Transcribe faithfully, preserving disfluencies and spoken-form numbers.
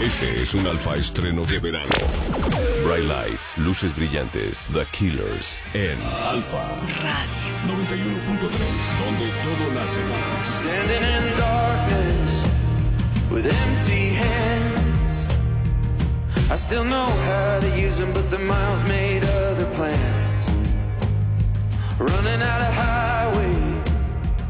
Este es un alfa estreno de verano. Bright Lights, luces brillantes, The Killers, en Alfa Radio noventa y uno punto tres, donde todo nace. Standing in darkness with empty hands. I still know how to use them, but the miles made other plans. Running out of high